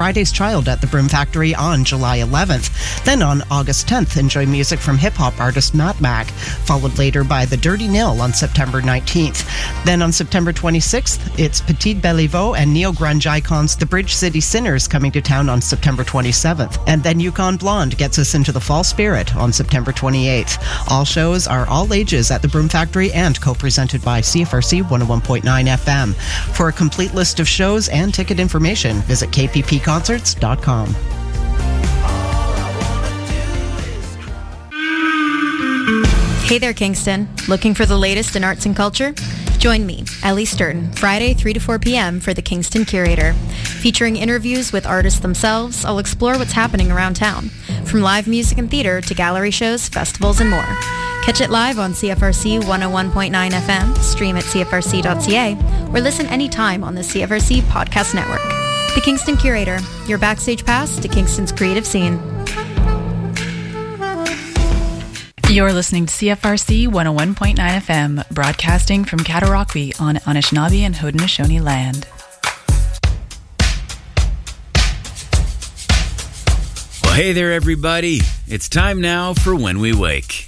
Friday's Child at the Broom Factory on July 11th. Then on August 10th, enjoy music from hip-hop artist Matt Mac, followed later by The Dirty Nil on September 19th. Then on September 26th, it's Petite Beliveau and neo-grunge icons The Bridge City Sinners coming to town on September 27th. And then Yukon Blonde gets us into the fall spirit on September 28th. All shows are all ages at the Broom Factory and co-presented by CFRC 101.9 FM. For a complete list of shows and ticket information, visit kppconcerts.com. Hey there, Kingston. Looking for the latest in arts and culture? Join me, Ellie Sturton, Friday 3 to 4 p.m. for The Kingston Curator. Featuring interviews with artists themselves, I'll explore what's happening around town, from live music and theater to gallery shows, festivals, and more. Catch it live on CFRC 101.9 FM, stream at cfrc.ca, or listen anytime on the CFRC Podcast Network. The Kingston Curator, your backstage pass to Kingston's creative scene. You're listening to CFRC 101.9 FM, broadcasting from Cataraqui on Anishinaabe and Haudenosaunee land. Well, hey there, everybody. It's time now for When We Wake.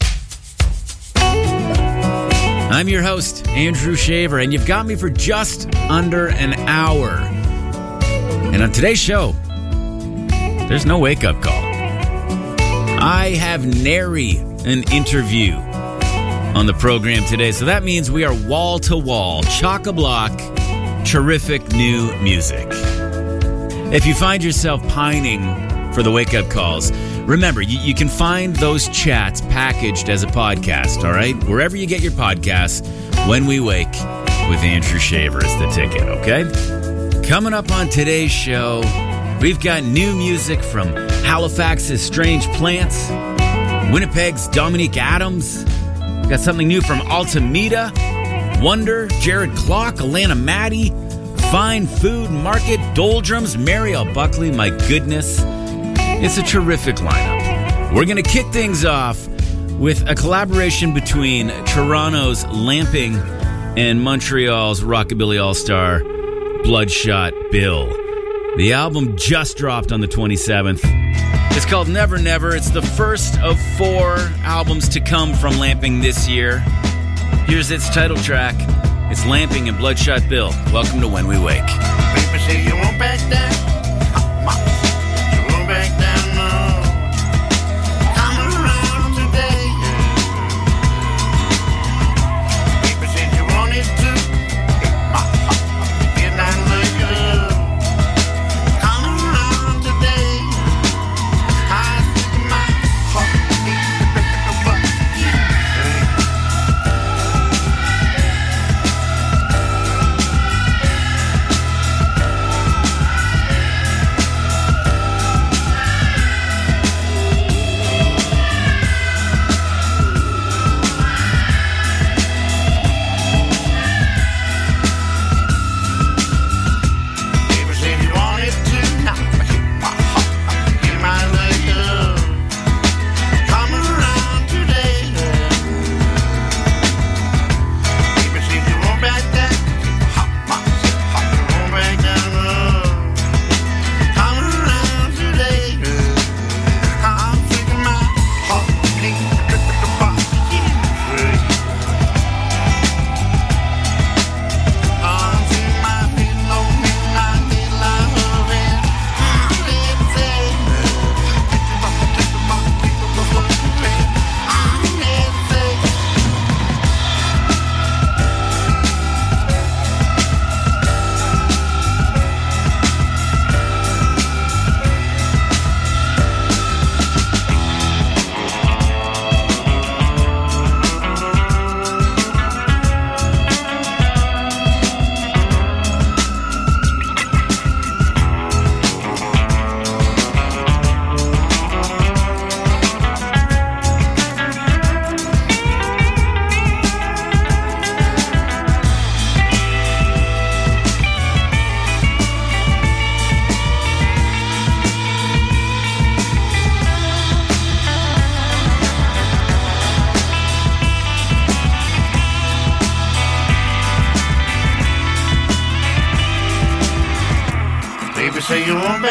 I'm your host, Andrew Shaver, and you've got me for just under an hour. And on today's show, there's no wake-up call. I have nary an interview on the program today, so that means we are wall-to-wall, chock-a-block, terrific new music. If you find yourself pining for the wake-up calls, remember, you can find those chats packaged as a podcast, all right? Wherever you get your podcasts, When We Wake with Andrew Shaver is the ticket, okay? Coming up on today's show, we've got new music from Halifax's Strange Plants, Winnipeg's Dominique Adams. We've got something new from Altameda, Wonder, Jared Clock, Alana Maddie, Fine Food Market, Doldrums, Marielle Buckley. My goodness, it's a terrific lineup. We're going to kick things off with a collaboration between Toronto's Lamping and Montreal's Rockabilly All-Star, Bloodshot Bill. The album just dropped on the 27th. It's called Never Never. It's the first of 4 albums to come from Lamping this year. Here's its title track. It's Lamping and Bloodshot Bill. Welcome to When We Wake. People say you won't back down. You won't back down, no. Come around today. People said you wanted to. Did not look good. Come around today. I see my heart beat what you say.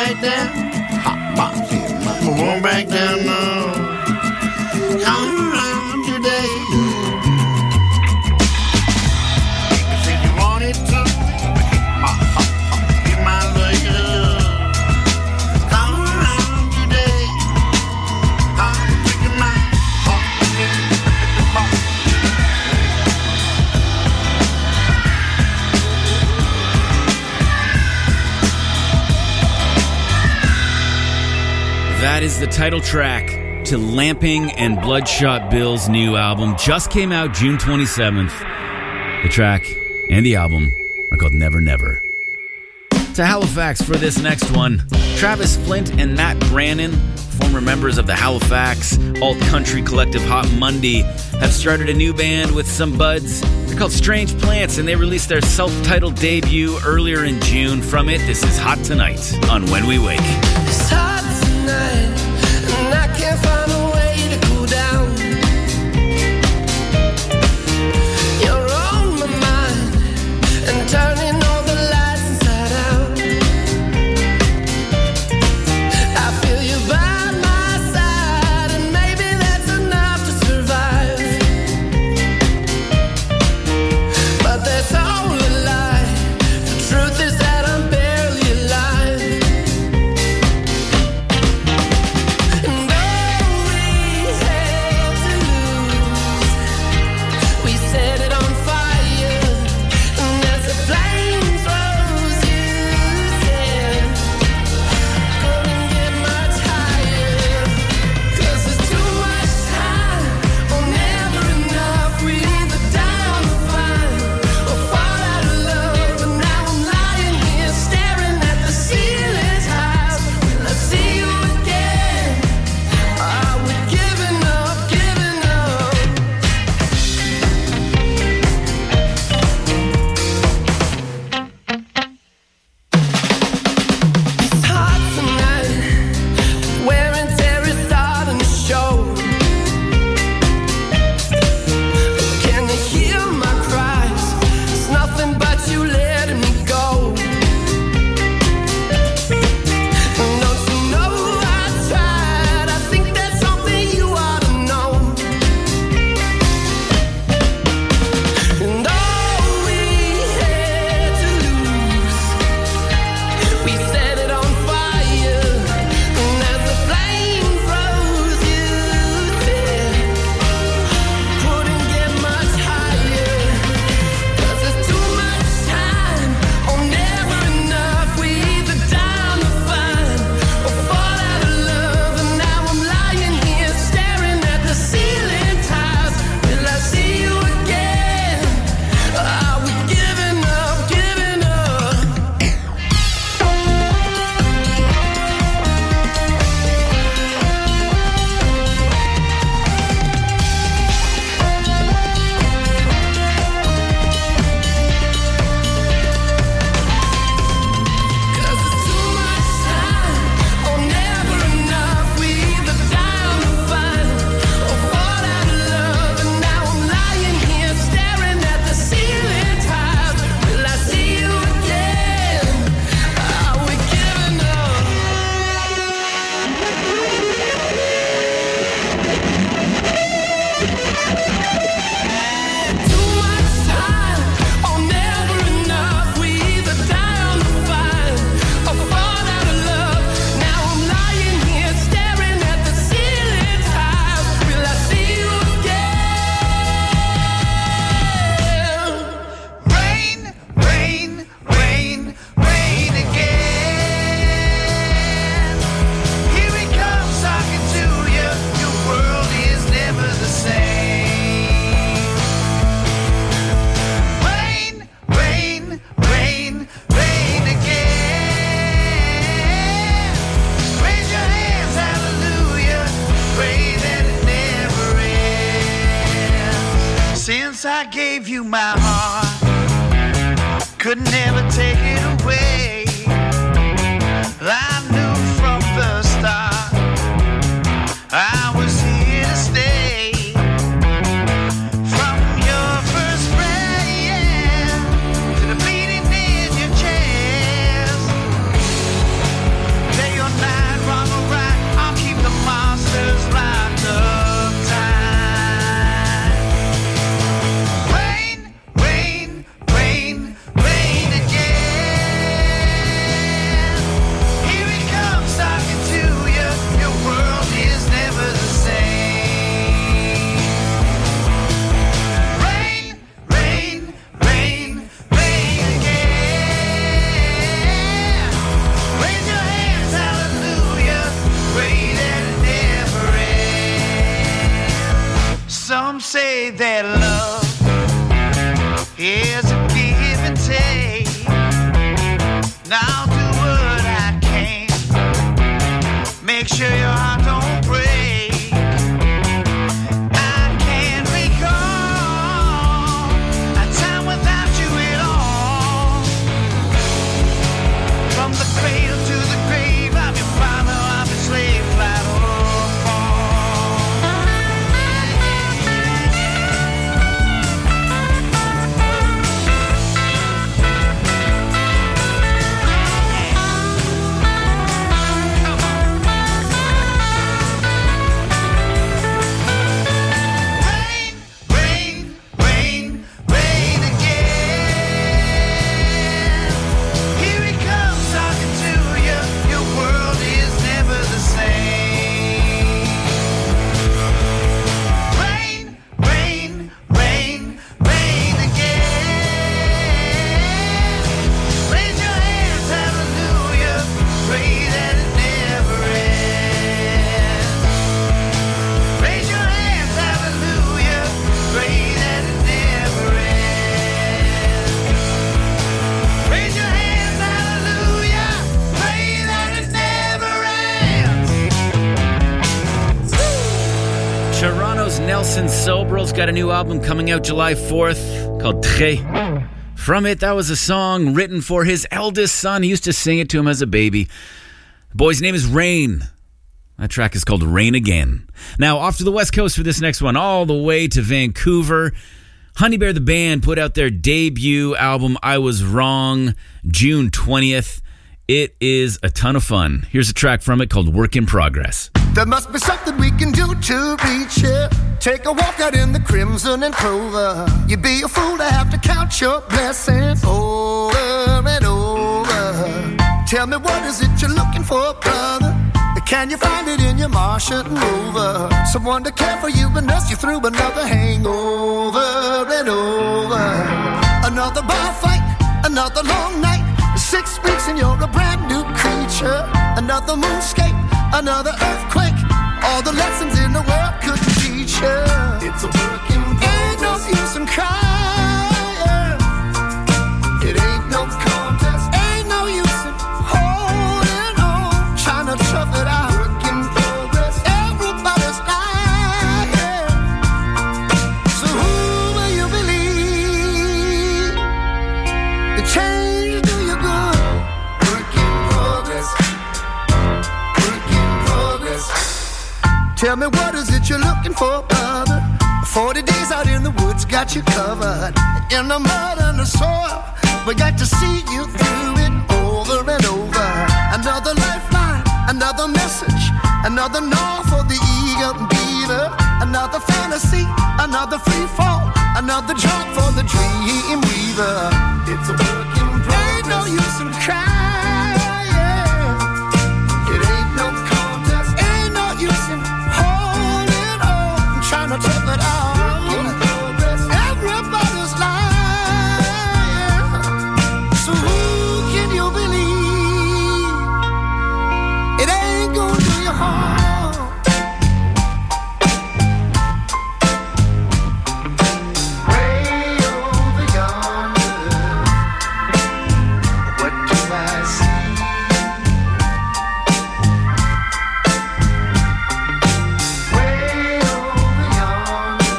back down. I won't back down, no. Come around today. You said you wanted to. Get my love. Come around today. I'm taking my heart in the box. That is the title track to Lamping and Bloodshot Bill's new album. Just came out June 27th. The track and the album are called Never Never. To Halifax for this next one. Travis Flint and Matt Brannon, former members of the Halifax alt-country collective Hot Monday, have started a new band with some buds. They're called Strange Plants, and they released their self-titled debut earlier in June. From it, this is Hot Tonight on When We Wake. It's hot tonight, and I can't find a way to cool down. You're on my mind, and turning all the lights inside out. I feel you by my side, and maybe that's enough to survive. But that's all a lie. The truth is that I'm barely alive. And all we had to lose, we set it on fire. And as the flames rose, you said, couldn't get much higher. 'Cause there's too much time, or never enough. We either die on the vine or fall out of love. And now I'm lying here staring at the ceiling's highs. Will I see you again? Are we giving up, giving up? It's hot tonight, wear and tear is starting to show. Can you hear my cries? It's nothing but you letting me go. Don't you know I tried? I think that's something you ought to know. And all we had to lose, we set it on fire. And as the flames rose, you said, couldn't get much higher. 'Cause there's too much time, or never enough. We either die on the vine or fall out of love. And now I'm lying here staring at the ceiling tiles. Will I see you again? Are we giving up, giving up? Cause there's too much time, or never enough. We either die on the vine or fall out of love. And now I'm lying here staring at the ceiling tiles. Will I see you again? Are we giving up? Too much time, or never enough. We either die on the vine or fall out of love. Now I'm lying here staring at the ceiling tiles. Will I see you again? Rain, rain, rain, rain again. Here he comes talking to you. Your world is never the same. Rain, rain, rain, rain again. Raise your hands, hallelujah. Pray that it never ends. Since I gave you my heart, could never take it away. I knew from the start I was here to stay. From your first breath to the beating in your chest, say that love is a give and take. Now do what I can. Make sure your heart don't break. I can't recall a time without you at all. From the cradle to the grave, I'm your father, I'm your slave, flat or fall. Nelson Sobrel's got a new album coming out July 4th called Très. From it, that was a song written for his eldest son. He used to sing it to him as a baby. The boy's name is Rain. That track is called Rain Again. Now, off to the West Coast for this next one, all the way to Vancouver. Honey Bear the Band put out their debut album, I Was Wrong, June 20th. It is a ton of fun. Here's a track from it called Work in Progress. There must be something we can do to reach it. Take a walk out in the crimson and clover. You'd be a fool to have to count your blessings over and over. Tell me, what is it you're looking for, brother? Can you find it in your Martian rover? Someone to care for you and nurse you through another hangover and over. Another bar fight, another long night. 6 weeks and you're a brand new creature. Another moonscape, another earthquake. All the lessons in the world couldn't teach you. It's a work in progress. Ain't no use in crying. It ain't no contest. Ain't no use in holding on, trying to tough it out. Work in progress. Everybody's lying. So who will you believe? The change will do you good. Work in progress. Work in progress. Tell me, what is it you're looking for, brother? 40 days out in the woods got you covered. In the mud and the soil, we got to see you through it over and over. Another lifeline, another message, another gnaw for the eager beaver. Another fantasy, another free fall, another job for the dream weaver. It's a work in progress. Ain't no use in crying. It ain't no contest. Ain't no use in holding on, trying to tough it out. Everybody's lying. So who can you believe? It ain't gonna do you harm. Way over yonder, what do I see? Way over yonder,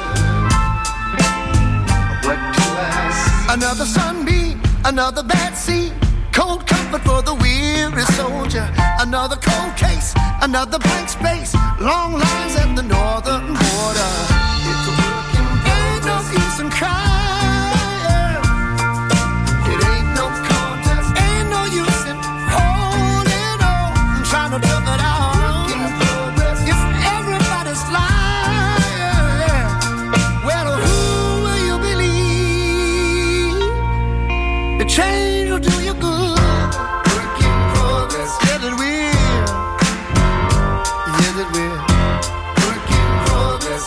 what do I see? Another sunbeam, another bad scene. Cold comfort for the weary soldier. Another cold case, another blank space. Long lines at the northern border. It's a work in progress. Ain't no use in crying. It ain't no contest. Ain't no use in holding on, trying to tough it out. Work in progress. If everybody's lying, well, who will you believe? The change will do you good. Work in progress. Yes, it will. Yes, it will. Work in progress.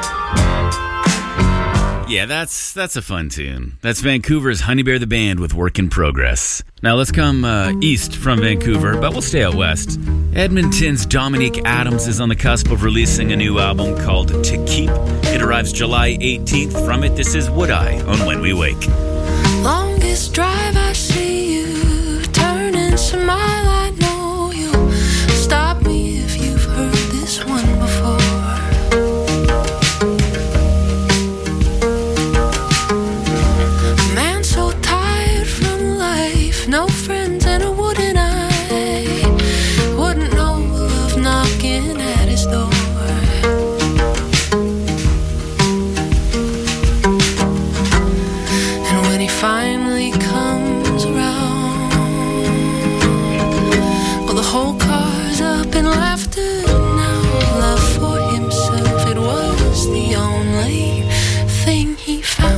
Yeah, that's a fun tune. That's Vancouver's Honey Bear the Band with Work in Progress. Now let's come east from Vancouver, but we'll stay out west Edmonton's Dominique Adams is on the cusp of releasing a new album called To Keep. It arrives July 18th. From it, this is Would I on When We Wake. Longest drive I see you, turn and smile, I know you. Stop me if you've heard this one before. Man so tired from life, no friends and a wooden eye. Wouldn't know love knocking at his door. And when he finally comes around, well, the whole car's up in laughter now. Love for himself, it was the only thing he found.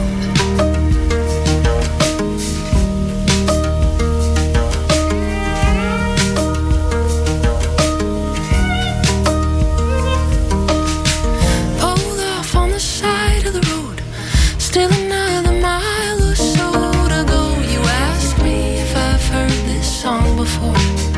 Pulled off on the side of the road, still another mile or so to go. You asked me if I've heard this song before.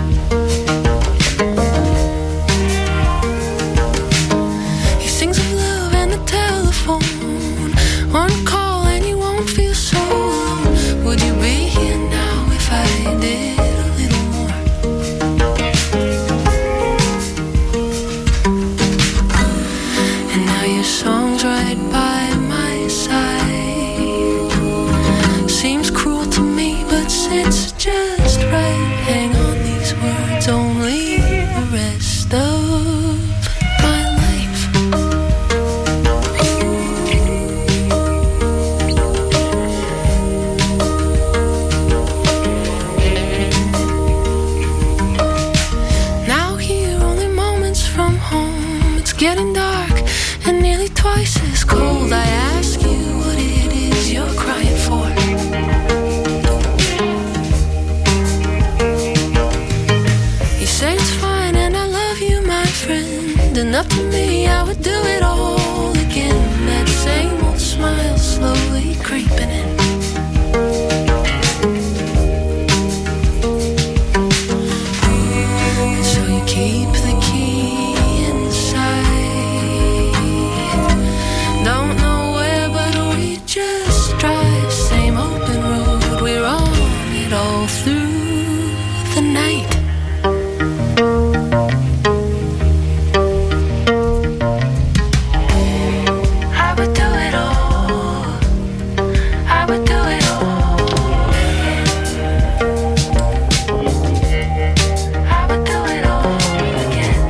He sings of love and the telephone, one call and you won't feel so alone. Would you be here now if I did a little more? And now your song's right by my side. Seems cruel to me, but it's just right. Hang on these words, only the rest of my life. Now here, only moments from home. It's getting dark and nearly twice as cold. I ask you what it is you're crying for. You say it's fine and I love you, my friend. And up to me, I would do it all again. That same old smile slowly creeping in. And so you keep the key inside. Don't know where, but we just drive. Same open road, we're on it all through the night. I would do it all. I would do it all. I would do it all again.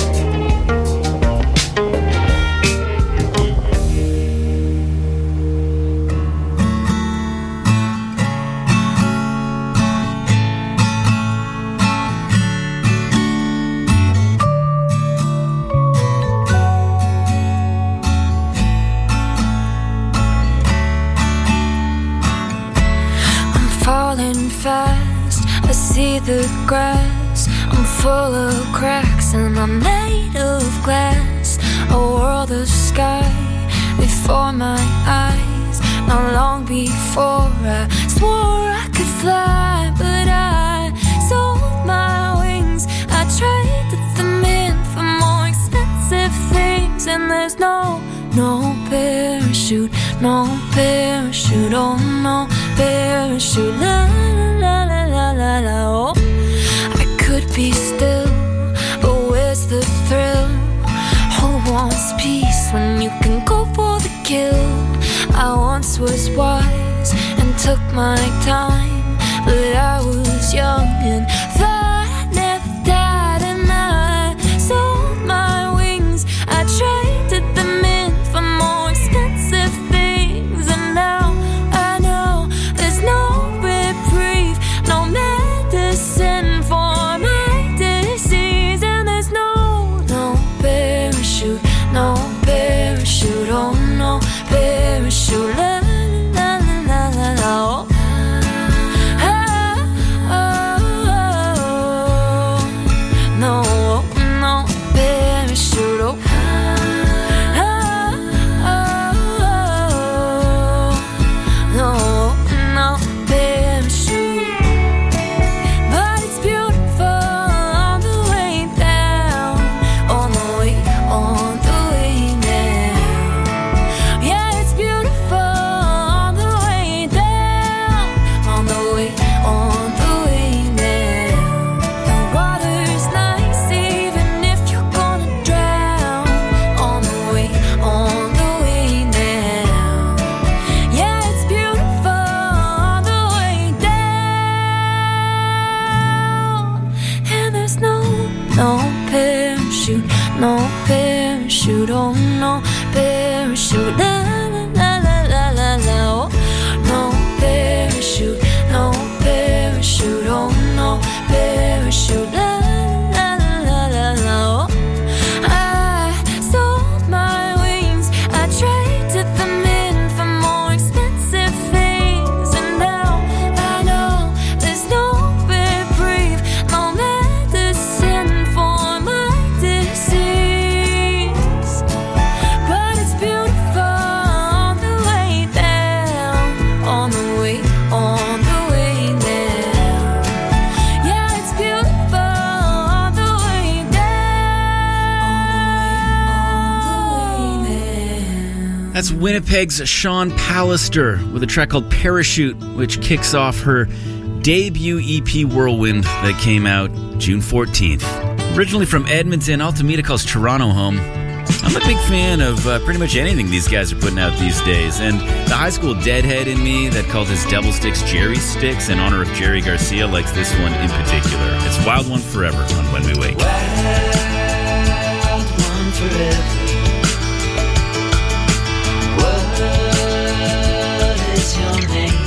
I'm falling fast, I see the grass. I'm full of cracks and I'm made of glass. A world of sky before my eyes. Not long before I swore I could fly, but I sold my wings. I traded them in for more expensive things. And there's no parachute, no parachute, oh no parachute, la la la la la la. Oh, I could be still, but where's the thrill? Who wants peace when you can go for the kill? I once was wise and took my time, but I was young and thought I'd never died. And I sold my wings, I traded them in for more expensive things. And now I know there's no reprieve, no medicine for my disease. And there's no parachute, no parachute, oh no parachute, la la la la la la. Oh. parachute, no parachute, oh no parachute, la la la la la la la, oh no parachute, no parachute, oh no parachute, la la la la la la, oh I sold my wings, I traded them in for more expensive things, and now I know there's no reprieve, no medicine for my disease, but it's beautiful on the way down, on the way down, yeah, it's beautiful on the way down. That's Winnipeg's Sean Pallister with a track called Parachute, which kicks off her debut EP Whirlwind that came out June 14th. Originally from Edmonton, Altamira calls Toronto home. I'm a big fan of pretty much anything these guys are putting out these days, and the high school deadhead in me that called his Devil Sticks Jerry Sticks in honor of Jerry Garcia likes this one in particular. It's Wild One Forever on When We Wake. Wild one forever. What is your name?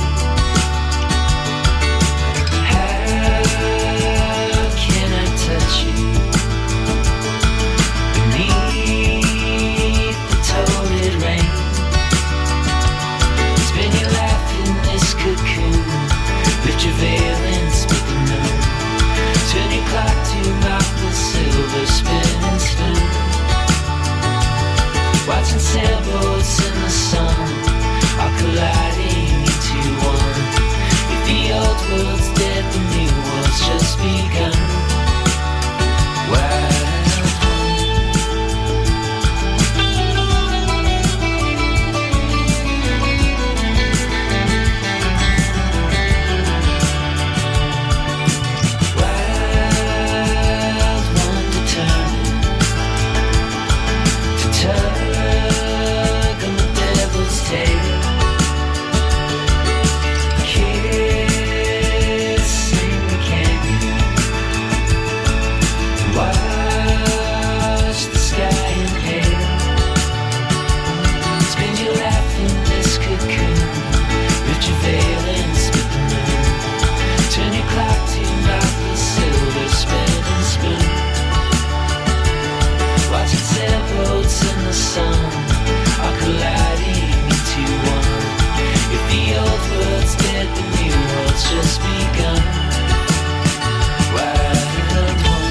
How can I touch you beneath the torrid rain? Spin your life in this cocoon, lift your veil and split the moon, turn your clock to knock the silver spinning spoon, watching sailboats in the sun, all colliding into one. If the old world's dead, the new world's just begun. Wild one determined to tug on the devil's tail, kissing the canyon, watch the sky inhale, spend your life in this cocoon, lift your veil and split the moon, turn your clock to knock the silver spinning spoon, watching sailboats in the sun, all colliding into one. If the old world's dead, the new world's just begun. Wild one.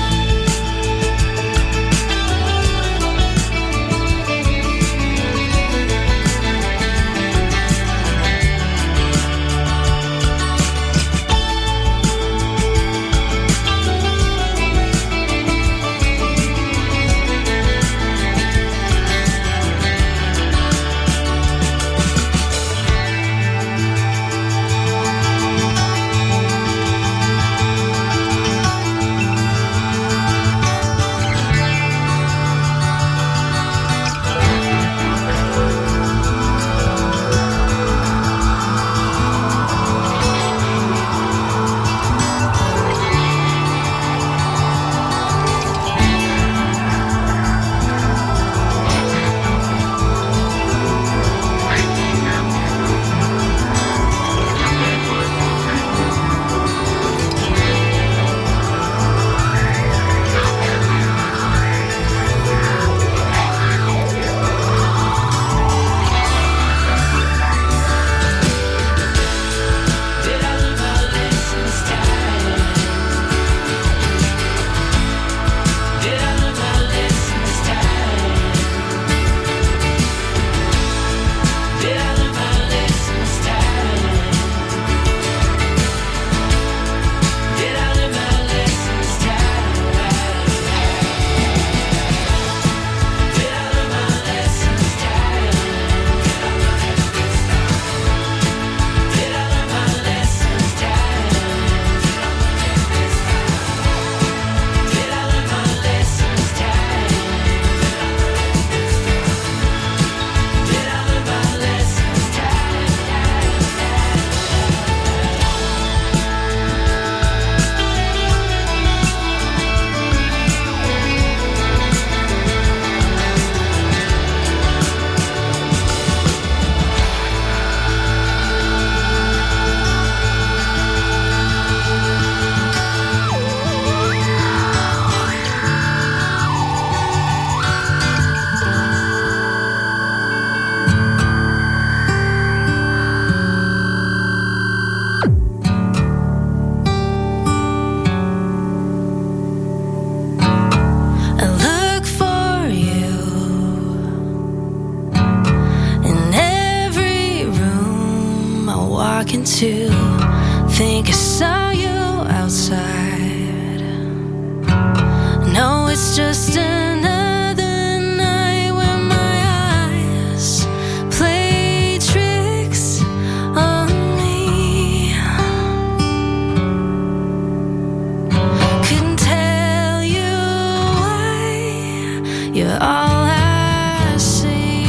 you're all I see.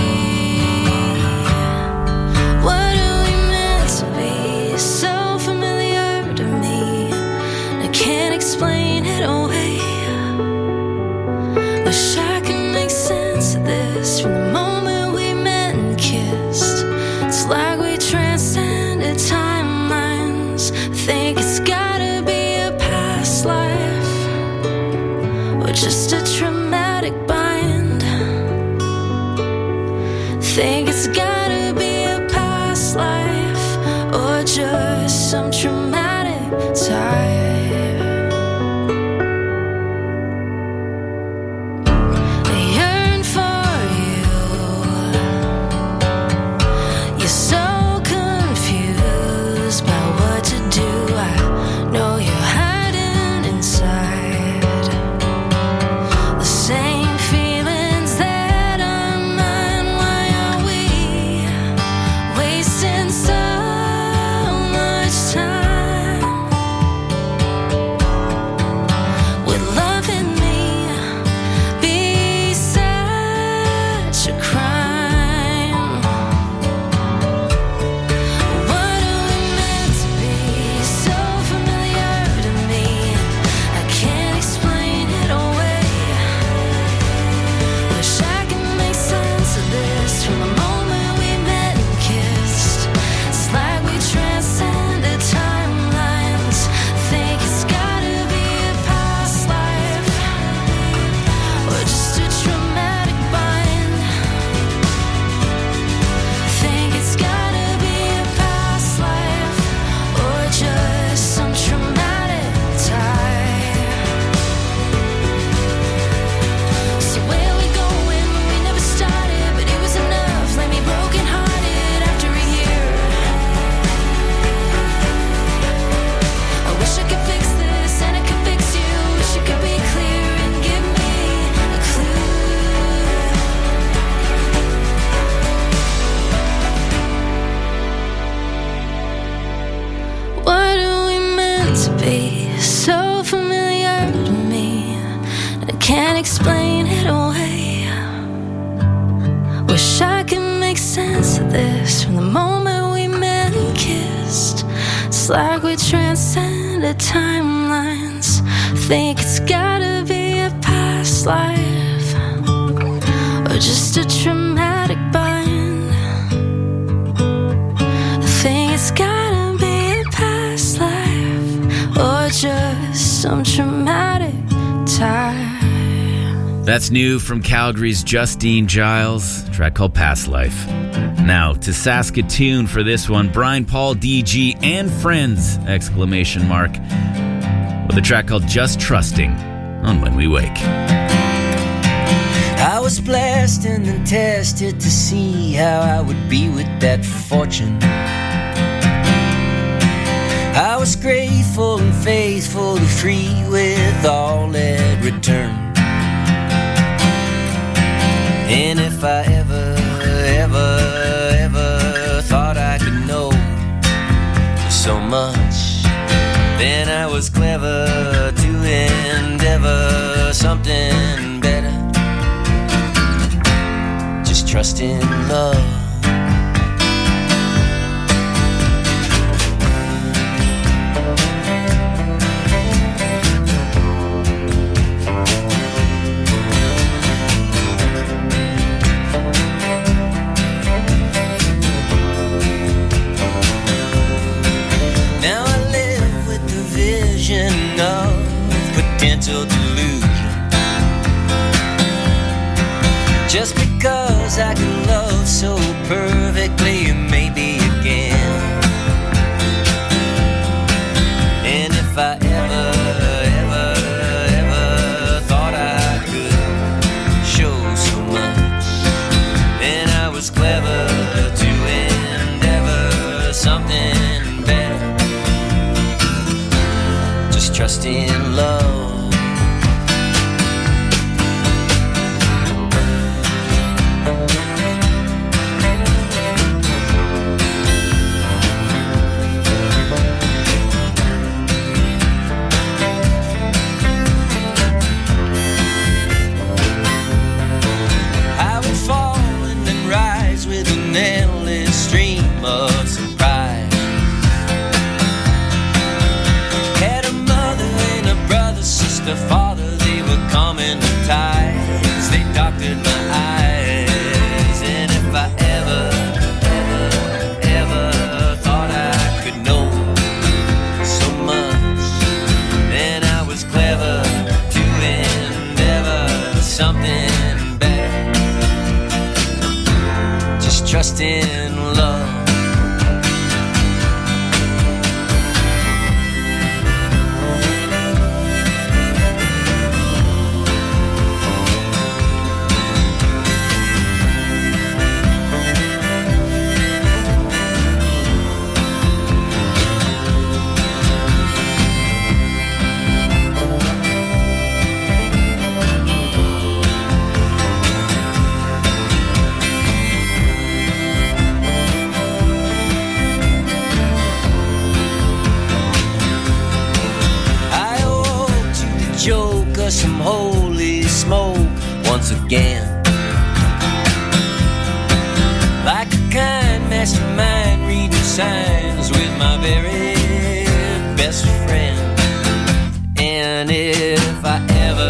What are we meant to be? So familiar to me, I can't explain it away. Wish I could make sense of this from the moment we met and kissed. It's like we transcended timelines. I think it's gotta be a past life, or just a traumatic bind. Think it's gotta be a past life, or just some traumatic time. Explain it away. Wish I could make sense of this from the moment we met and kissed. It's like we transcended timelines. Think it's gotta be a past life, or just a traumatic bind. I think it's gotta be a past life, or just some traumatic time. That's new from Calgary's Justine Giles, a track called Past Life. Now to Saskatoon for this one, Brian Paul, DG, and Friends, ! With a track called Just Trusting on When We Wake. I was blessed and then tested to see how I would be with that fortune. I was grateful and faithful to free with all that returned. And if I ever thought I could know so much, then I was clever to endeavor something better. Just trust in love. Potential delusion. Just because I can love so perfectly, maybe again. And if I ever thought I could show so much, then I was clever to endeavor something better. Just trust in love. coming the tides, they doctored my eyes. And if I ever thought I could know so much, then I was clever to endeavor something better. Just trust in love. Joke or some holy smoke once again. Like a kind mastermind reading signs with my very best friend. And if I ever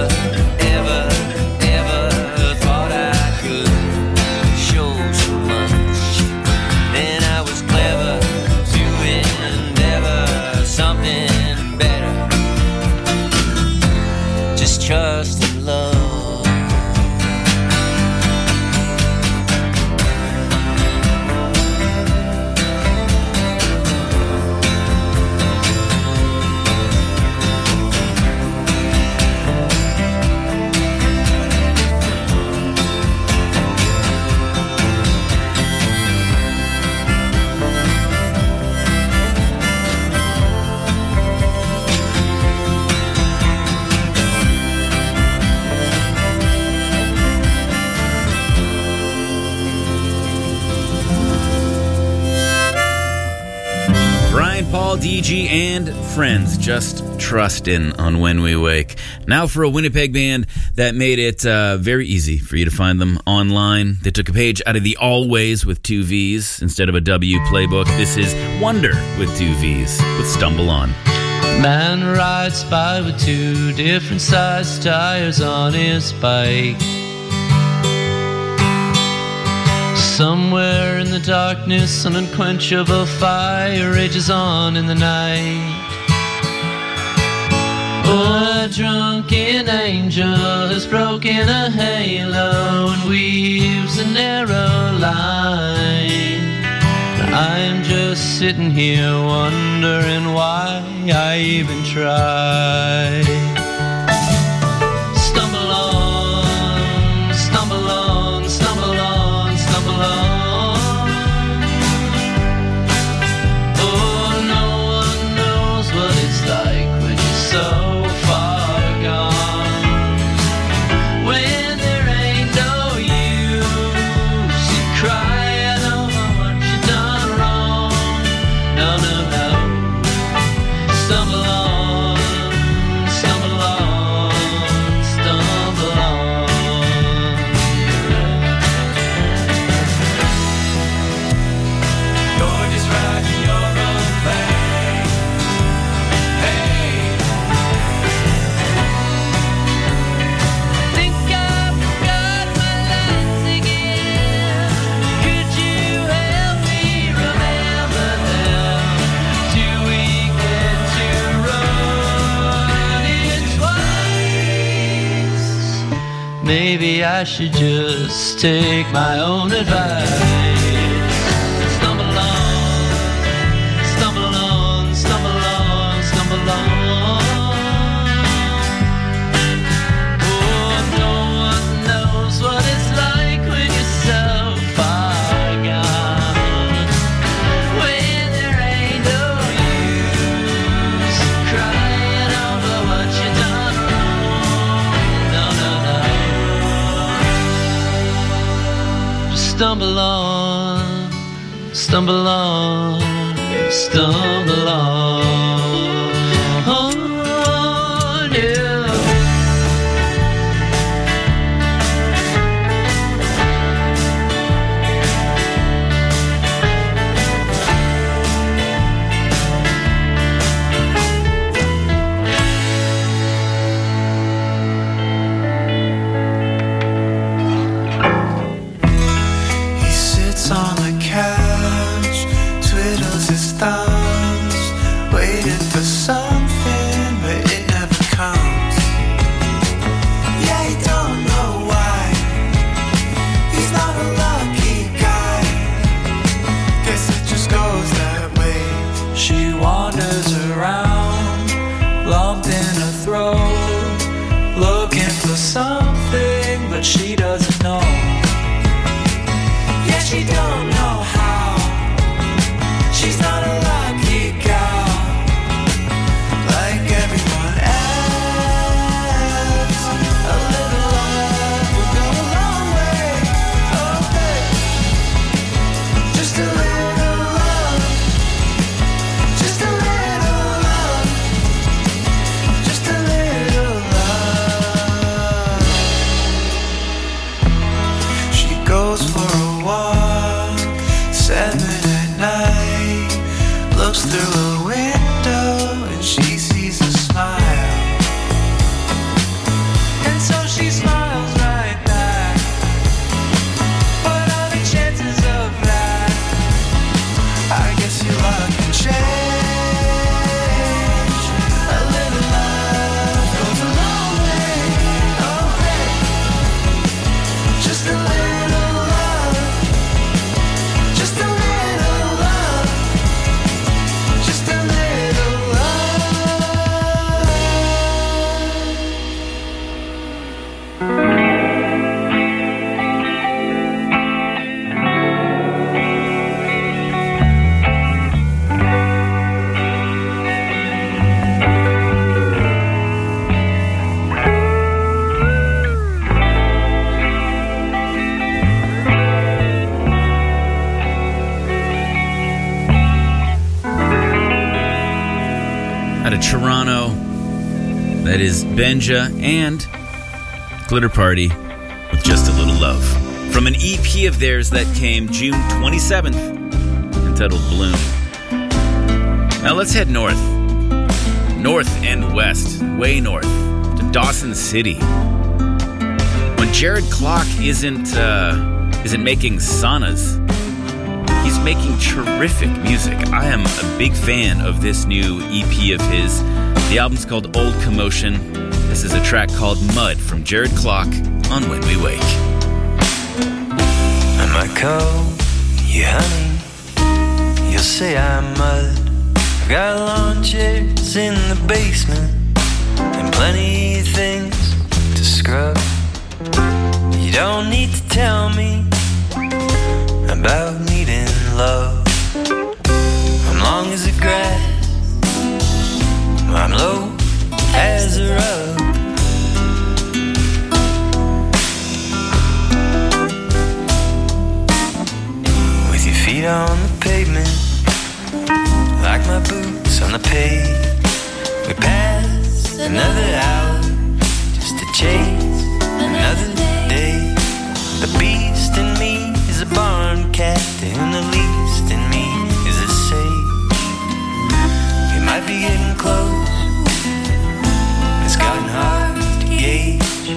thought I could show so much, then I was clever to endeavor something better. Just trust and love. Brian, Paul, DG, and friends, just trustin' on When We Wake. Now for a Winnipeg band that made it very easy for you to find them online. They took a page out of the Always with 2 V's instead of a W playbook. This is Wonder with 2 V's with Stumble On. Man rides by with 2 different size tires on his bike. Somewhere in the darkness, an unquenchable fire rages on in the night. Oh, a drunken angel has broken a halo and weaves a narrow line. I'm just sitting here wondering why I even tried. Stumble on, stumble on, stumble on, stumble on. Oh, no one knows what it's like when you're so far gone. When there ain't no use to cry, I know what you done wrong. No, no, no. Stumble on, stumble on, stumble on. You're just riding your own thing. Hey, think I forgot my lines again. Could you help me remember them? Too weak and to run it twice. Maybe I should just take my own advice. Stumble on, stumble on, stumble on, stumble on. Oh, no one knows what it's like when you're so far gone. When there ain't no use crying over what you done wrong. No, no, no. Just stumble on, stumble on, stumble on. Oh, yeah. but she doesn't know. Yeah, she don't know how. She's not a lucky gal like everyone else. A little love will go a long way. Oh, babe. Just a little love. Just a little love. Just a little love. She goes for a walk, 7 at night. Looks through a window and she sees a smile. And so she smiles right back. What are the chances of that? I guess your luck can change. A little love goes a long way. Oh, babe. Just a little love. Just a little love. Just a little love. Out of Toronto, that is Benja and Glitter Party with Just a Little Love. From an EP of theirs that came June 27th, entitled Bloom. Now let's head north. North and west, way north, to Dawson City. When Jared Klock isn't making saunas, he's making terrific music. I am a big fan of this new EP of his. The album's called Old Commotion. This is a track called Mud from Jared Klock on When We Wake. I might call you honey. You'll say I'm mud. I've got lawn chairs in the basement and plenty of things to scrub. You don't need to tell me about needing love. I'm long as the grass, I'm low as a rug. With your feet on the pavement, like my boots on the page. We pass another hour just to chase another day. The beast in me is a barn cat, and the least in me is a sage. We might be getting close, it's gotten hard to gauge.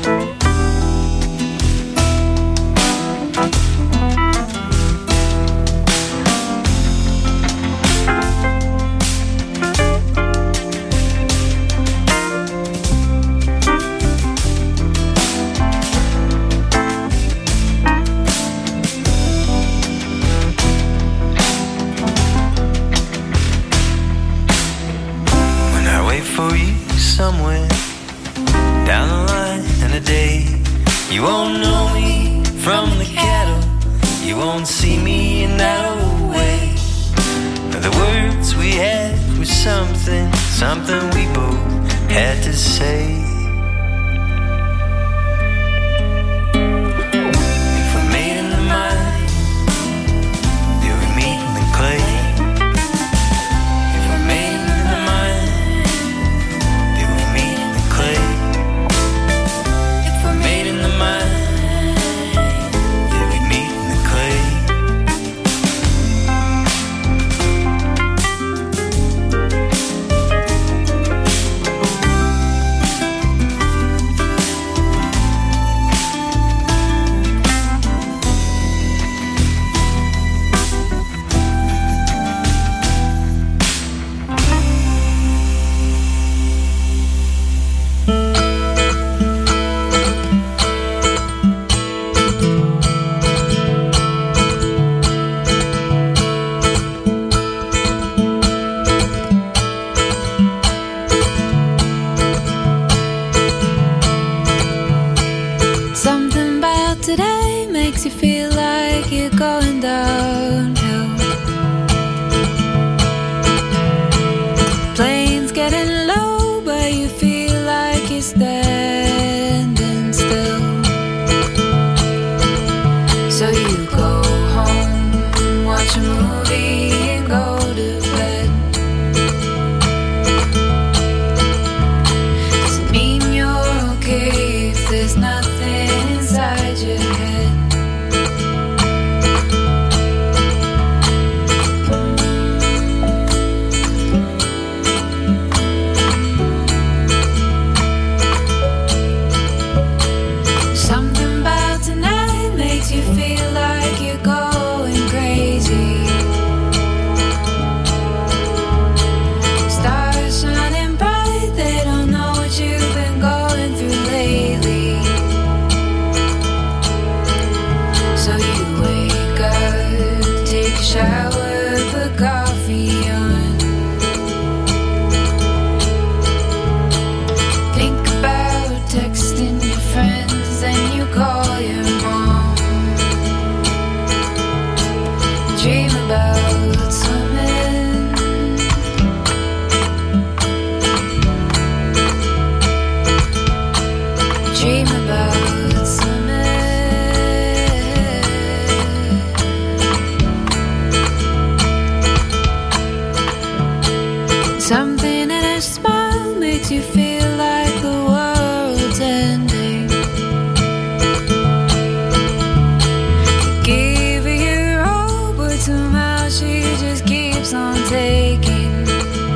For you somewhere down the line in a day, you won't know me from the cattle, you won't see me in that old way. The words we had were something we both had to say. If we're made in the mind, do we meet in the clay? today makes you feel like you're going downhill. Planes getting low, but you feel like you're standing still. So you go home, watch a movie and go to bed. Doesn't mean you're okay if there's nothing inside your head. Something about tonight makes you feel like you're going crazy. Stars shining bright, they don't know what you've been going through lately. So you wake up, take a shower, put coffee on. Think about texting your friends, then you call your mom. Dream about swimming. Dream about swimming. Something in her smile makes you feel like the world's ending. You gave her your all, but somehow she just keeps on taking.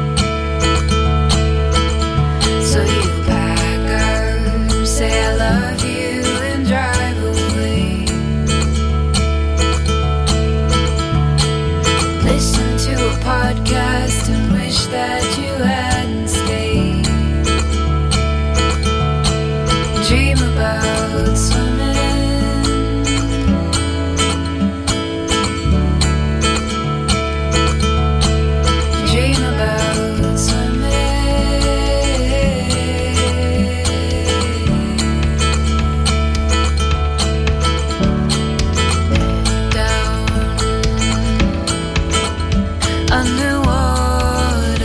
So you pack up, say I love you and drive away. Listen to a podcast and wish that you hadn't stayed. Dream about swimming. Dream about swimming. Down underwater,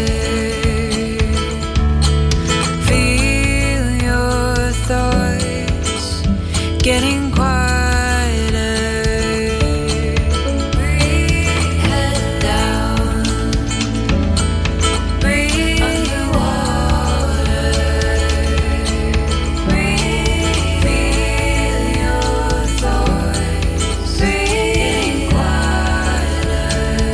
feel your thoughts getting quieter. Breathe, head down, breathe underwater. Breathe, feel your thoughts getting quieter.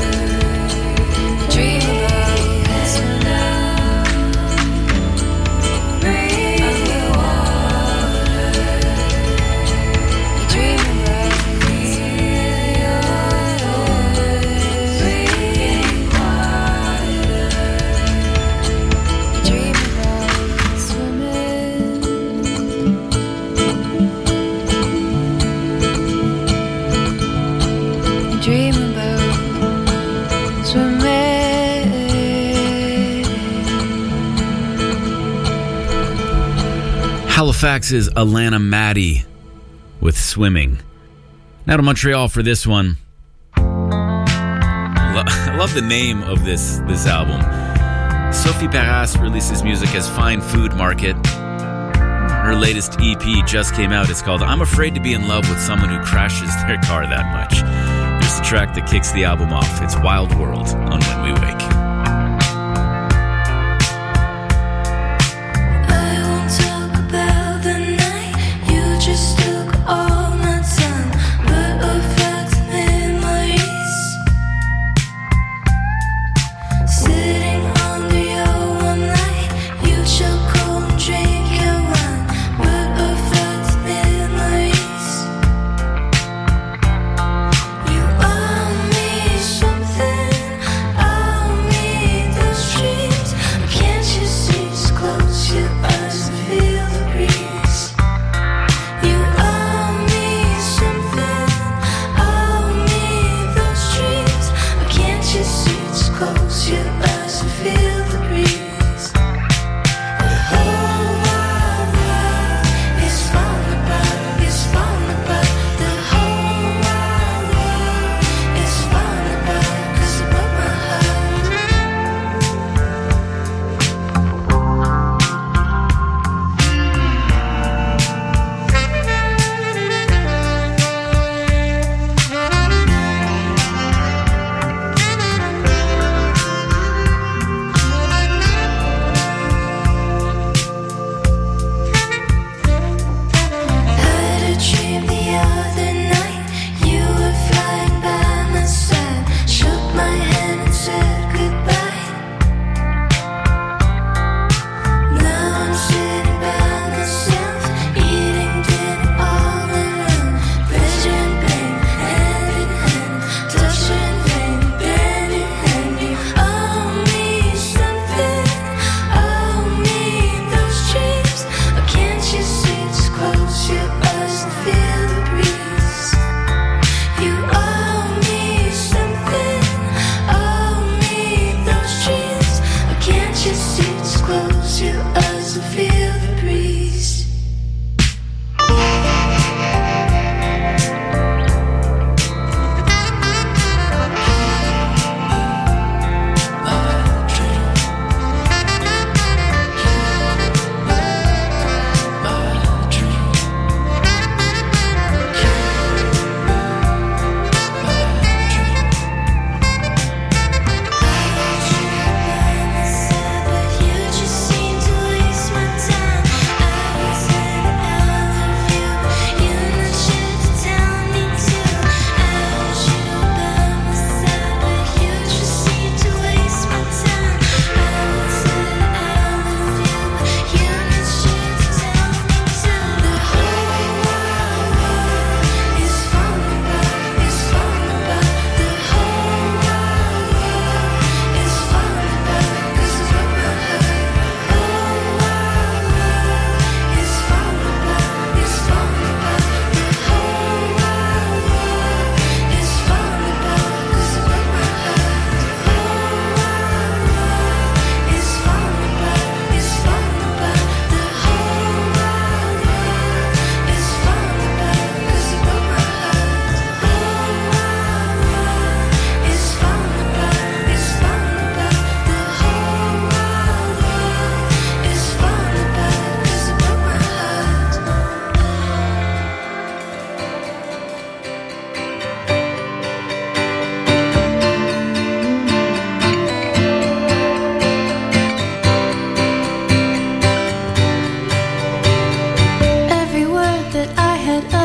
Dream about swimming. Breathe underwater. Dream about feel your thoughts getting quieter. Dream about swimming. Dream about swimming. Halifax's Alana Maddie with Swimming. Now to Montreal for this one. I love the name of this album. Sophie Perras releases music as Fine Food Market. Her latest EP just came out. It's called I'm Afraid to Be in Love with Someone Who Crashes Their Car That Much. Here's the track that kicks the album off. It's Wild World on When We Wake. I won't talk about the night. You just took all my time, but affect memories. Sitting under your warm light, you choke cold and drink your wine, but affect memories. You owe me something, owe me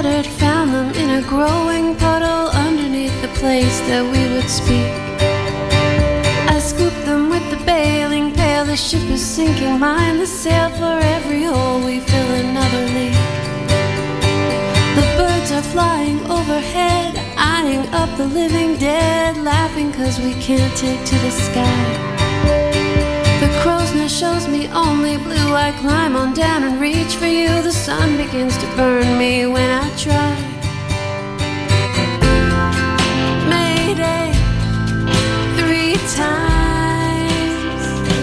scattered, found them in a growing puddle underneath the place that we would speak. I scooped them with the bailing pail, the ship is sinking, mind the sail, for every hole we fill another leak. The birds are flying overhead, eyeing up the living dead, laughing 'cause we can't take to the sky. The crow's nest shows me only blue, I climb on down and reach for you. The sun begins to burn me when I try. Mayday, 3 times.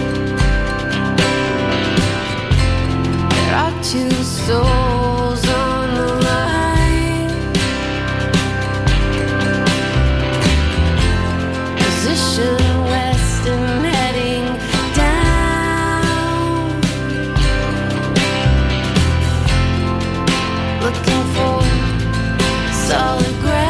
There are 2 souls on the line. Position west and heading down. Looking for solid ground.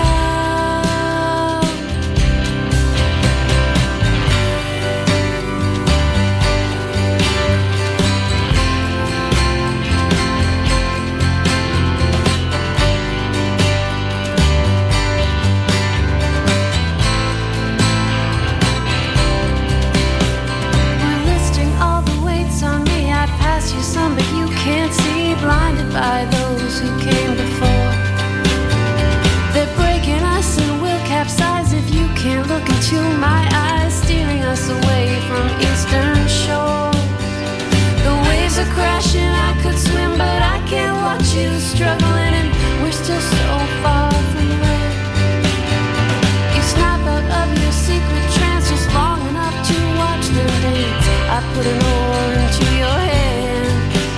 We're listing all the weights on me. I pass you some, but you can't see. Blinded by those who came before. They're breaking us and we'll capsize if you can't look into my eyes, steering us away from eastern shores. The waves are crashing, I could swim, but I can't watch you struggling, and we're still so far from land. You snap out of your secret trance just long enough to watch them dance. I put an oar into your hand.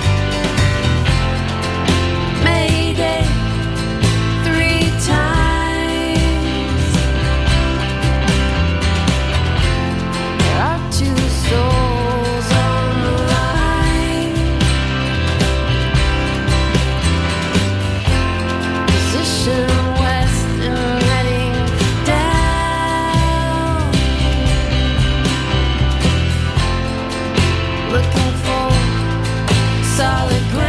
Mayday, 3 times. There are 2 souls on the line. Position west and heading down. Looking for solid ground.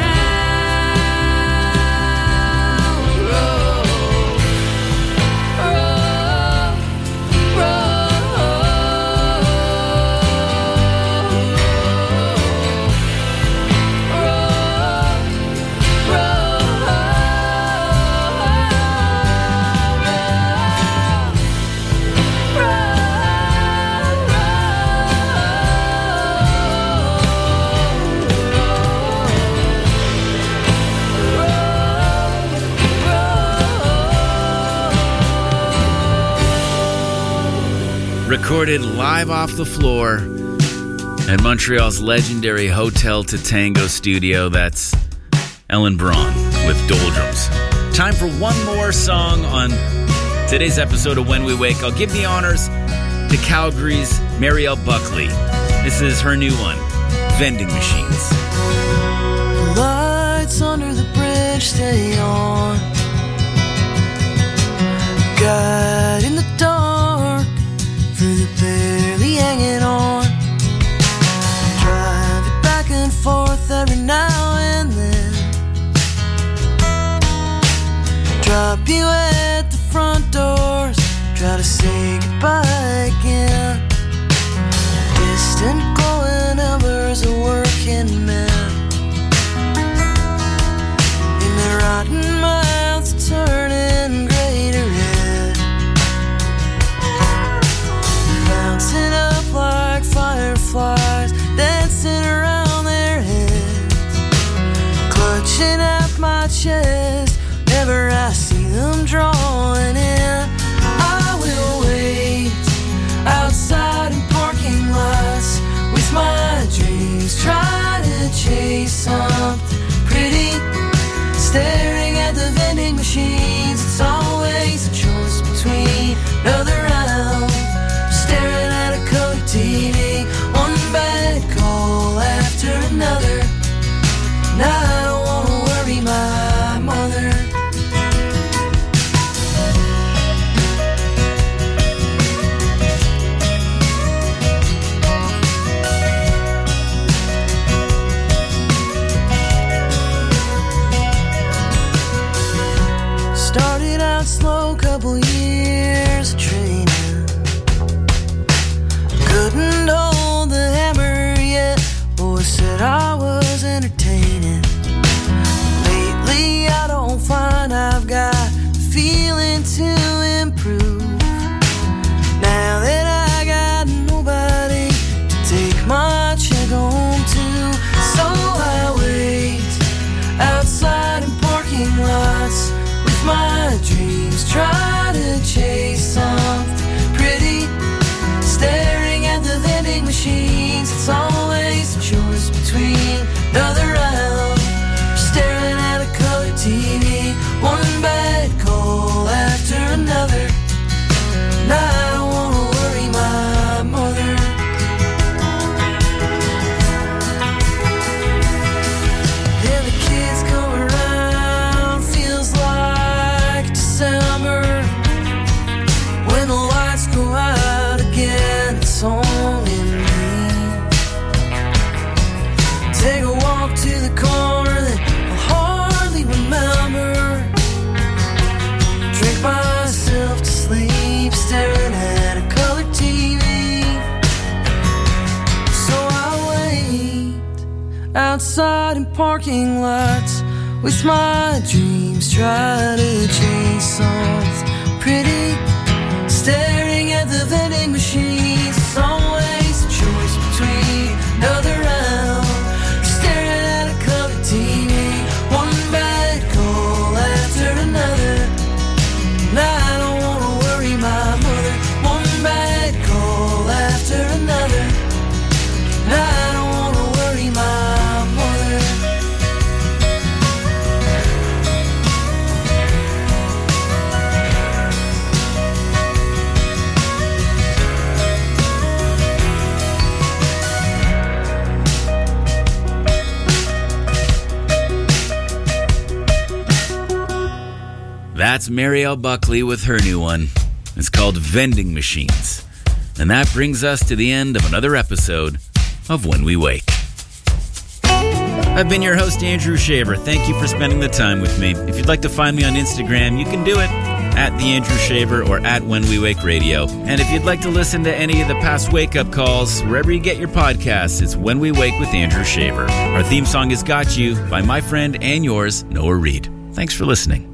Recorded live off the floor at Montreal's legendary Hotel to Tango studio. That's Ellen Braun with Doldrums. Time for one more song on today's episode of When We Wake. I'll give the honors to Calgary's Marielle Buckley. This is her new one, Vending Machines. Lights under the bridge stay on. God in the dark, through the barely hanging on. Drive it back and forth every now and then. Drop you at the front doors, try to say goodbye again. Distant glowing embers of working men, in their rotten mouths turning gray to red, bouncing up like fireflies, dancing around their heads, clutching at my chest whenever I see them drawing in. I will wait outside in parking lots with my dreams, try to chase something pretty, staring at the vending machines. It's always a choice between another round, staring at a colored TV, one bad call after another, and I don't want to worry my mother. Started out slow, couple years of training. Couldn't hold the hammer yet. Boys said I was entertaining. Lately I don't find I've got the feeling to improve. Now that I got nobody to take my check home to, so I wait outside in parking lots with my dreams, try to chase something pretty. Staring at the vending machines, it's always a choice between another aisle or staring at a color TV. One bad call after another, and I don't wanna worry my mother. Yeah, the kids come around, feels like December when the lights go out again. It's only me. Take a walk to the corner that I'll hardly remember. Drink myself to sleep, staring at a color TV. So I wait outside in parking lots with my dreams, try to chase something pretty. Staring at the vending machines, it's always a choice between another round or staring at a color TV. One bad call after another, and I don't wanna worry my mother. One bad call after another, and I don't wanna worry my mother. That's Marielle Buckley with her new one. It's called Vending Machines. And that brings us to the end of another episode of When We Wake. I've been your host, Andrew Shaver. Thank you for spending the time with me. If you'd like to find me on Instagram, you can do it at The Andrew Shaver or at When We Wake Radio. And if you'd like to listen to any of the past wake-up calls, wherever you get your podcasts, it's When We Wake with Andrew Shaver. Our theme song is Got You by my friend and yours, Noah Reed. Thanks for listening.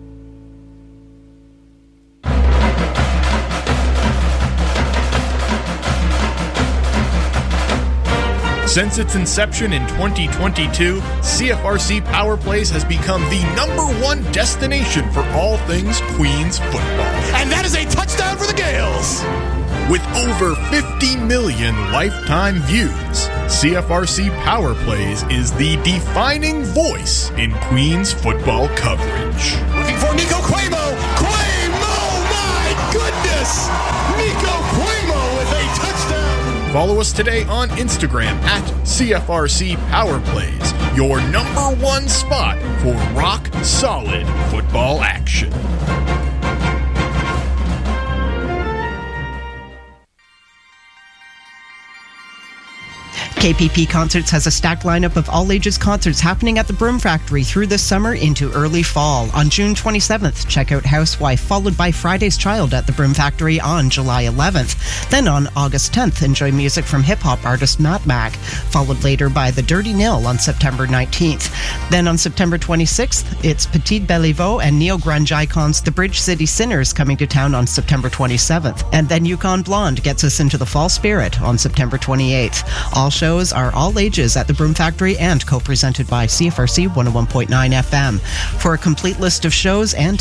Since its inception in 2022, CFRC Power Plays has become the #1 destination for all things Queens football. And that is a touchdown for the Gales! With over 50 million lifetime views, CFRC Power Plays is the defining voice in Queens football coverage. Looking for Nico Cuomo! Cuomo! My goodness! Nico Cuomo with a touchdown! Follow us today on Instagram at CFRC Power Plays, your #1 spot for rock solid football action. KPP Concerts has a stacked lineup of all-ages concerts happening at the Broom Factory through this summer into early fall. On June 27th, check out Housewife, followed by Friday's Child at the Broom Factory on July 11th. Then on August 10th, enjoy music from hip-hop artist Matt Mac, followed later by The Dirty Nil on September 19th. Then on September 26th, it's Petit Beliveau and neo-grunge icons The Bridge City Sinners coming to town on September 27th. And then Yukon Blonde gets us into the fall spirit on September 28th. All shows are all ages at the Broom Factory and co-presented by CFRC 101.9 FM. For a complete list of shows and